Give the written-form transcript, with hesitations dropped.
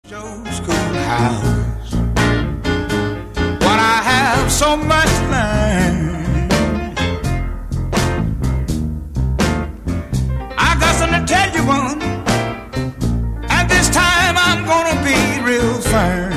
Schoolhouse. When I have so much land, I got something to tell you one, and this time I'm gonna be real firm.